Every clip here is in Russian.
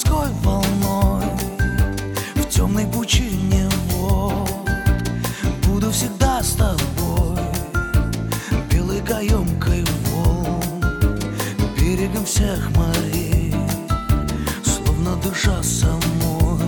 морской волной, в темной пучине вод. Буду всегда с тобой, белой каемкой волн, берегом всех морей, словно дыша самой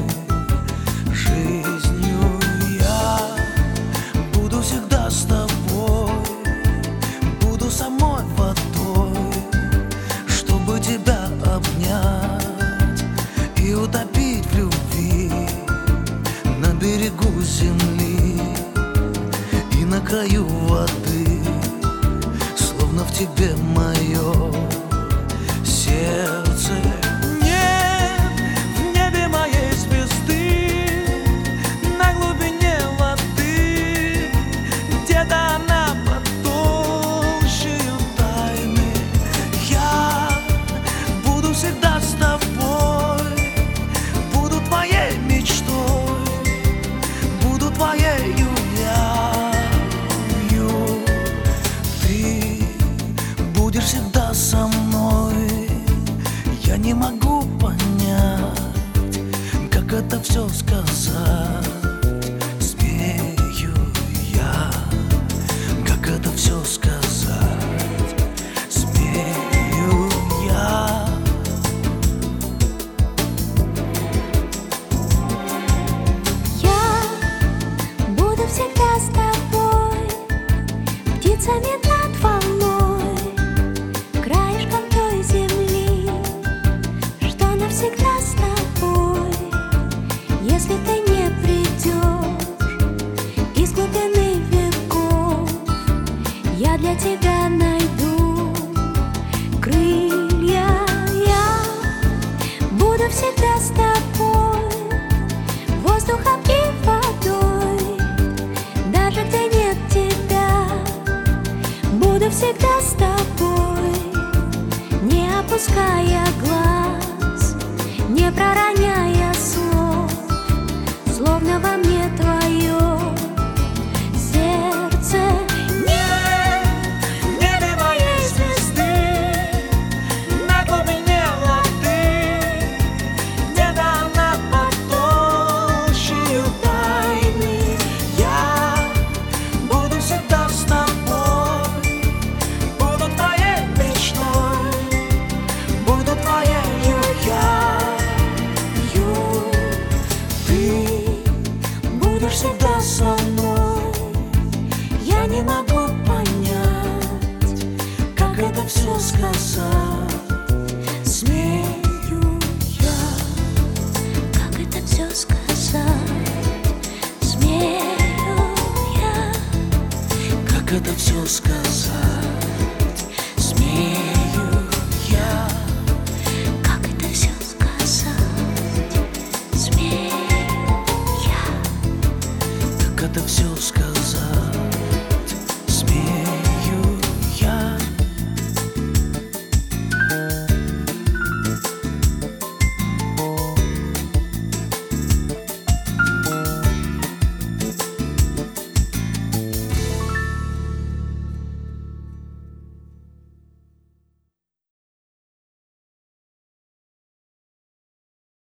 жизнью. Я буду всегда с тобой, буду самой водой, чтобы тебя обнять и утопить в любви на берегу земли и на краю воды, словно в тебе мое сердце. Нет в небе моей звезды, на глубине воды, где-то она под толщею тайны. Я буду всегда с тобой, буду твоей мечтой, буду твоею явью. Ты будешь всегда со мной. Я не могу понять, как это все сказать. Смею я, как это все сказать. Смею я. Я буду всегда с тобой, птицами над волной, краешком той земли, что навсегда с тобой. Если ты не придешь из глубины веков, я для тебя найду крылья. Я буду всегда с тобой, воздухом и водой, даже где нет тебя. Буду всегда с тобой, не опуская глаз, не пророняя